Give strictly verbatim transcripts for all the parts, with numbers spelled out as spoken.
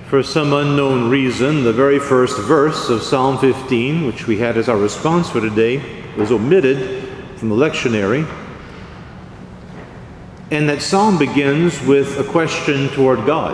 For some unknown reason, the very first verse of Psalm fifteen, which we had as our response for today, was omitted from the lectionary. And that psalm begins with a question toward God.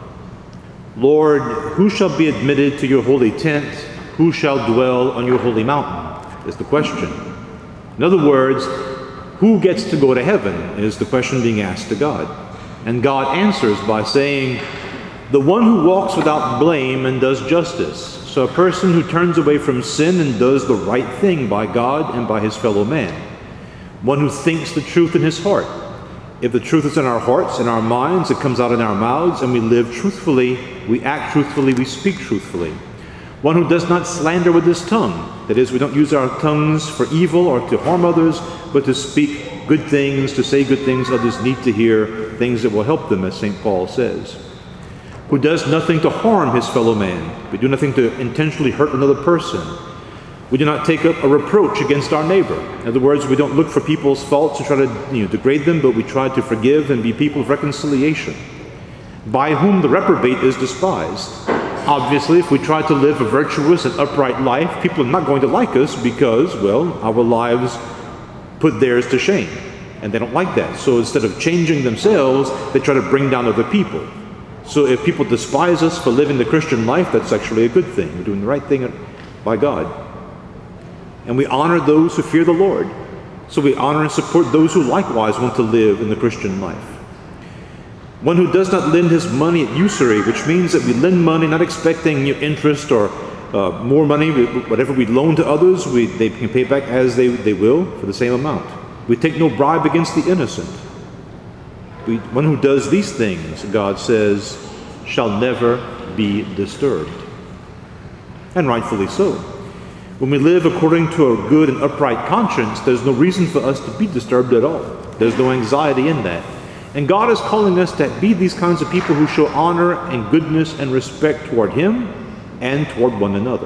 Lord, who shall be admitted to your holy tent? Who shall dwell on your holy mountain? Is the question. In other words, who gets to go to heaven is the question being asked to God. And God answers by saying, the one who walks without blame and does justice. So a person who turns away from sin and does the right thing by God and by his fellow man. One who thinks the truth in his heart. If the truth is in our hearts, in our minds, it comes out in our mouths, and we live truthfully, we act truthfully, we speak truthfully. One who does not slander with his tongue. That is, we don't use our tongues for evil or to harm others, but to speak good things, to say good things others need to hear, things that will help them, as Saint Paul says. Who does nothing to harm his fellow man. We do nothing to intentionally hurt another person. We do not take up a reproach against our neighbor. In other words, we don't look for people's faults and try to you know, degrade them, but we try to forgive and be people of reconciliation. By whom the reprobate is despised. Obviously, if we try to live a virtuous and upright life, people are not going to like us because, well, our lives put theirs to shame. And they don't like that. So instead of changing themselves, they try to bring down other people. So if people despise us for living the Christian life, that's actually a good thing. We're doing the right thing by God. And we honor those who fear the Lord. So we honor and support those who likewise want to live in the Christian life. One who does not lend his money at usury, which means that we lend money not expecting you know, interest or uh, more money. Whatever we loan to others, we, they can pay back as they, they will for the same amount. We take no bribe against the innocent. We, one who does these things, God says, shall never be disturbed. And rightfully so. When we live according to a good and upright conscience, there's no reason for us to be disturbed at all. There's no anxiety in that. And God is calling us to be these kinds of people who show honor and goodness and respect toward Him and toward one another.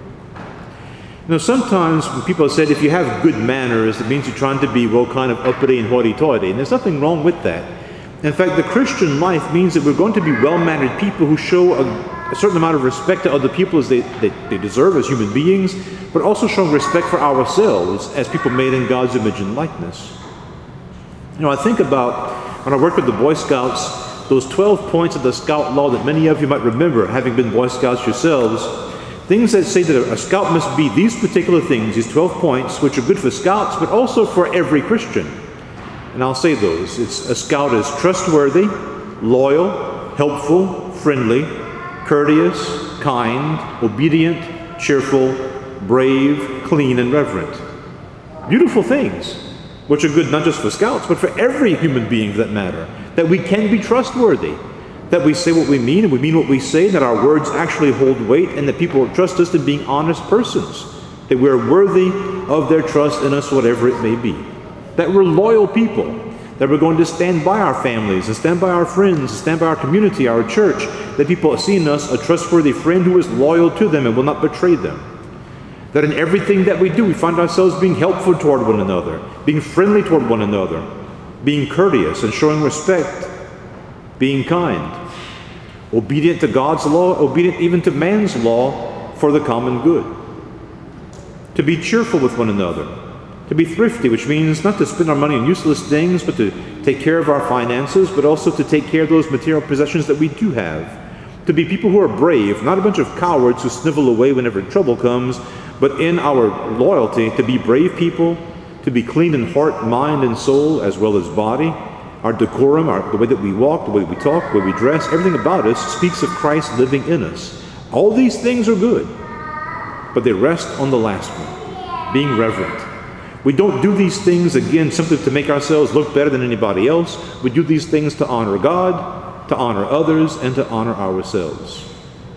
You know, sometimes when people have said, if you have good manners, it means you're trying to be, well, kind of uppity and hoity-toity. And there's nothing wrong with that. In fact, the Christian life means that we're going to be well-mannered people who show a, a certain amount of respect to other people as they, they, they deserve as human beings, but also showing respect for ourselves as people made in God's image and likeness. You know, I think about, when I work with the Boy Scouts, those twelve points of the Scout Law that many of you might remember, having been Boy Scouts yourselves, things that say that a Scout must be these particular things, these twelve points, which are good for Scouts, but also for every Christian. And I'll say those. It's a Scout is trustworthy, loyal, helpful, friendly, courteous, kind, obedient, cheerful, brave, clean, and reverent. Beautiful things, which are good not just for Scouts, but for every human being for that matter. That we can be trustworthy, that we say what we mean, and we mean what we say, that our words actually hold weight, and that people trust us in being honest persons, that we're worthy of their trust in us, whatever it may be. That we're loyal people, that we're going to stand by our families and stand by our friends and stand by our community, our church, that people see in us a trustworthy friend who is loyal to them and will not betray them. That in everything that we do, we find ourselves being helpful toward one another, being friendly toward one another, being courteous and showing respect, being kind, obedient to God's law, obedient even to man's law for the common good. To be cheerful with one another. To be thrifty, which means not to spend our money on useless things, but to take care of our finances, but also to take care of those material possessions that we do have. To be people who are brave, not a bunch of cowards who snivel away whenever trouble comes, but in our loyalty, to be brave people, to be clean in heart, mind, and soul, as well as body. Our decorum, our, the way that we walk, the way we talk, the way we dress, everything about us speaks of Christ living in us. All these things are good, but they rest on the last one, being reverent. We don't do these things, again, simply to make ourselves look better than anybody else. We do these things to honor God, to honor others, and to honor ourselves.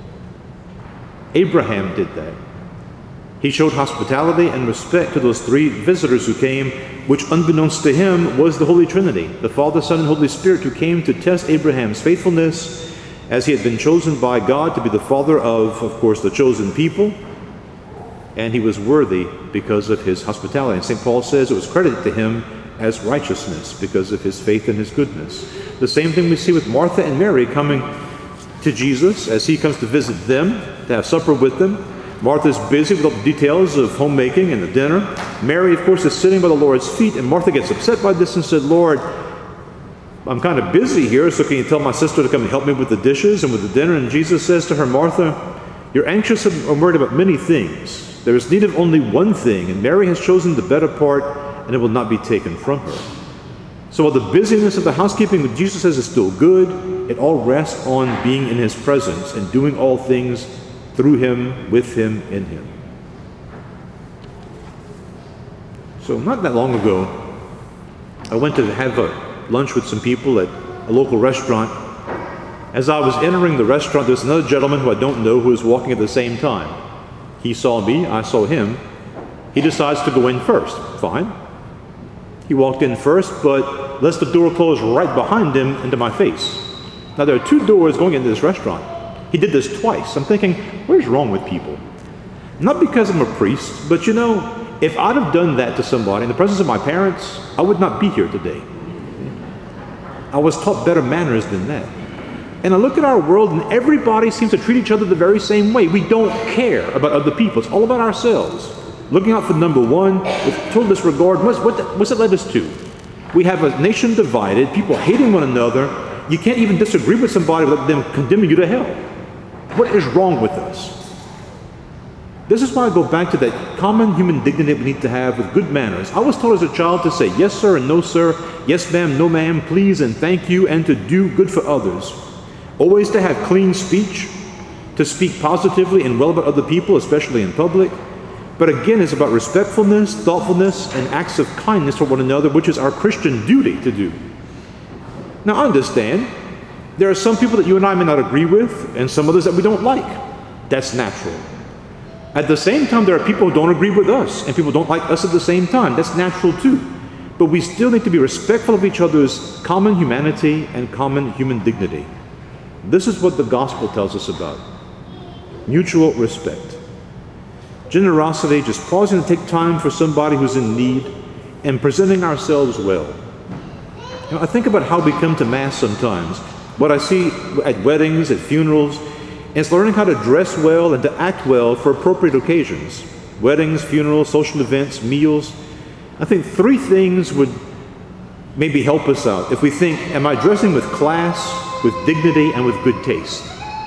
Abraham did that. He showed hospitality and respect to those three visitors who came, which unbeknownst to him was the Holy Trinity, the Father, Son, and Holy Spirit, who came to test Abraham's faithfulness as he had been chosen by God to be the father of, of course, the chosen people. And he was worthy because of his hospitality. And Saint Paul says it was credited to him as righteousness because of his faith and his goodness. The same thing we see with Martha and Mary coming to Jesus as he comes to visit them, to have supper with them. Martha's busy with all the details of homemaking and the dinner. Mary, of course, is sitting by the Lord's feet, and Martha gets upset by this and said, Lord, I'm kind of busy here, so can you tell my sister to come and help me with the dishes and with the dinner? And Jesus says to her, Martha, you're anxious and worried about many things. There is need of only one thing, and Mary has chosen the better part, and it will not be taken from her. So while the busyness of the housekeeping with Jesus says is still good, it all rests on being in his presence and doing all things through him, with him, in him. So not that long ago, I went to have a lunch with some people at a local restaurant. As I was entering the restaurant, there was another gentleman who I don't know who was walking at the same time. He saw me, I saw him. He decides to go in first. Fine. He walked in first, but lets the door close right behind him into my face. Now there are two doors going into this restaurant. He did this twice. I'm thinking, what is wrong with people? Not because I'm a priest, but you know, if I'd have done that to somebody in the presence of my parents, I would not be here today. I was taught better manners than that. And I look at our world and everybody seems to treat each other the very same way. We don't care about other people. It's all about ourselves. Looking out for number one with total disregard. What's, what the, what's it led us to? We have a nation divided, people hating one another. You can't even disagree with somebody without them condemning you to hell. What is wrong with us? This is why I go back to that common human dignity that we need to have with good manners. I was taught as a child to say yes sir and no sir, yes ma'am, no ma'am, please and thank you, and to do good for others. Always to have clean speech, to speak positively and well about other people, especially in public. But again, it's about respectfulness, thoughtfulness, and acts of kindness for one another, which is our Christian duty to do. Now, I understand there are some people that you and I may not agree with, and some others that we don't like. That's natural. At the same time, there are people who don't agree with us, and people don't like us at the same time. That's natural too. But we still need to be respectful of each other's common humanity and common human dignity. This is what the gospel tells us about. Mutual respect. Generosity, just pausing to take time for somebody who's in need and presenting ourselves well. You know, I think about how we come to Mass sometimes. What I see at weddings, at funerals, and it's learning how to dress well and to act well for appropriate occasions. Weddings, funerals, social events, meals. I think three things would maybe help us out. If we think, am I dressing with class, with dignity, and with good taste?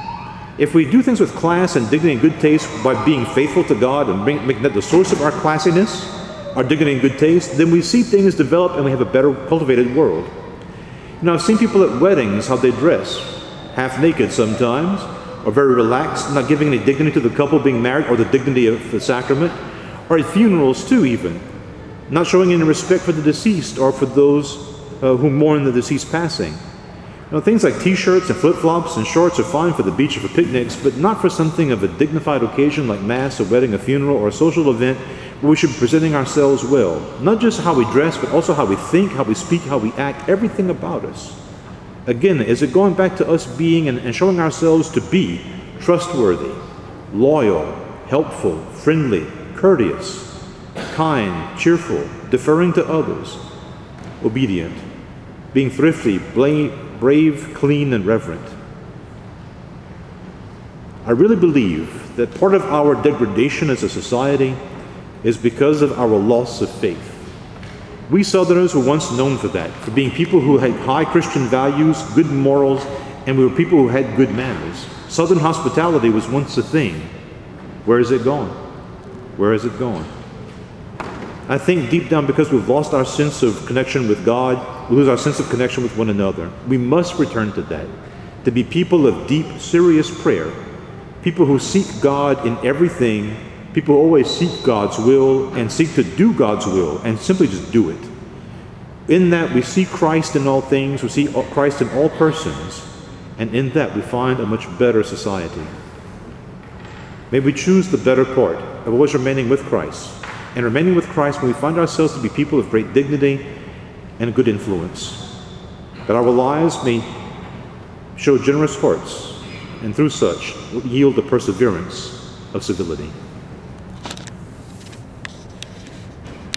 If we do things with class and dignity and good taste by being faithful to God and bring, making that the source of our classiness, our dignity and good taste, then we see things develop and we have a better cultivated world. You know, I've seen people at weddings, how they dress, half naked sometimes, or very relaxed, not giving any dignity to the couple being married or the dignity of the sacrament, or at funerals too even, not showing any respect for the deceased or for those uh, who mourn the deceased passing. You know, things like t-shirts and flip-flops and shorts are fine for the beach or for picnics, but not for something of a dignified occasion like Mass, a wedding, a funeral, or a social event where we should be presenting ourselves well. Not just how we dress, but also how we think, how we speak, how we act, everything about us. Again, is it going back to us being and, and showing ourselves to be trustworthy, loyal, helpful, friendly, courteous, kind, cheerful, deferring to others, obedient, being thrifty, brave, clean, and reverent? I really believe that part of our degradation as a society is because of our loss of faith. We Southerners were once known for that, for being people who had high Christian values, good morals, and we were people who had good manners. Southern hospitality was once a thing. Where is it gone? Where is it gone? I think deep down because we've lost our sense of connection with God, we lose our sense of connection with one another. We must return to that, to be people of deep, serious prayer, people who seek God in everything, people who always seek God's will and seek to do God's will and simply just do it. In that we see Christ in all things, we see Christ in all persons, and in that we find a much better society. May we choose the better part of always remaining with Christ, and remaining with Christ when we find ourselves to be people of great dignity and good influence, that our lives may show generous hearts, and through such yield the perseverance of civility.